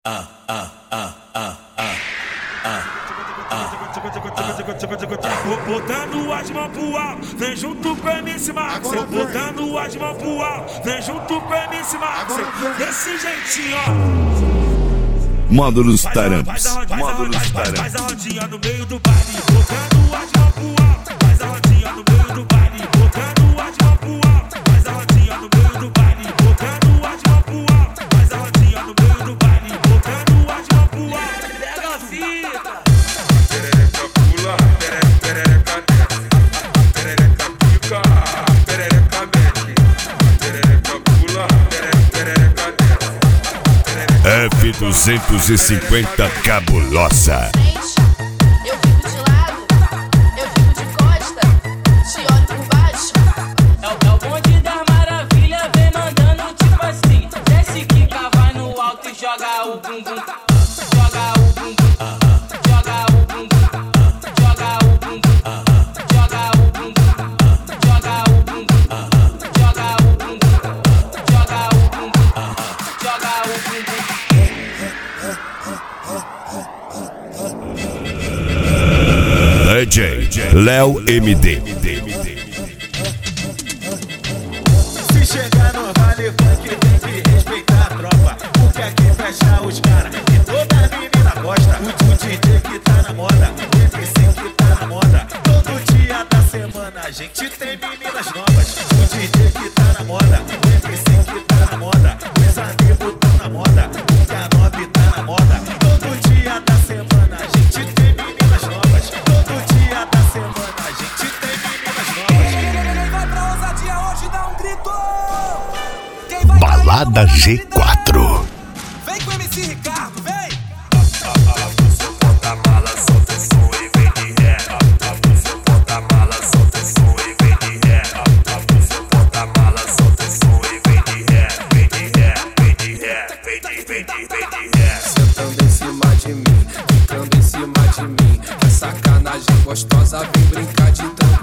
Botando as mãos pro alto, vem junto com MC Max. Botando as mãos pro alto, vem junto com MC Max. Desse jeitinho, ó. Módulos Taramps. Faz a rodinha no meio do baile. Botando as mãos pro alto, faz a rodinha no meio do baile. Botando as mãos pro alto, faz a rodinha no meio do baile. Botando as mãos pro alto, faz a rodinha no meio do baile. Botando as mãos pro alto. Pega a fita. Perereca pula, perereca desce. Perereca pica, perereca desce. Perereca pula, perereca desce. F250 cabulosa. Eu fico de lado, eu fico de costa, te olho por baixo. É o bonde das maravilhas, vem mandando tipo assim. Desce, quica, vai no alto e joga o bumbum. Joga o bumbum, joga o bumbum, joga o bumbum, joga o bumbum, joga o bumbum, joga o bumbum, joga o bumbum, joga o bumbum. DJ Léo MD. Se chegar no vale funk tem que respeitar a tropa, porque aqui fecha os caras e toda menina gosta. O DJ que tá na moda, o MC que tá na moda. Todo dia da semana a gente tem meninas novas. O DJ que tá na moda, o MC que tá na moda. Os amigos tão na moda, o K9 tá na moda. Todo dia da semana a gente tem meninas novas. Todo dia da semana a gente tem meninas novas. Quem vai pra ousadia hoje dá um grito. Quem vai Balada G4. Vem com o MC Ricardo, vem. Seu porta-mala, solta o som e vem de ré. Seu porta-mala, solta o som e vem de ré. Seu porta-mala, solta o som e vem de ré. Vem de ré, vem de ré, vem de ré. Sentando em cima de mim, ficando em cima de mim. Que sacanagem gostosa, vem brincar de tanto.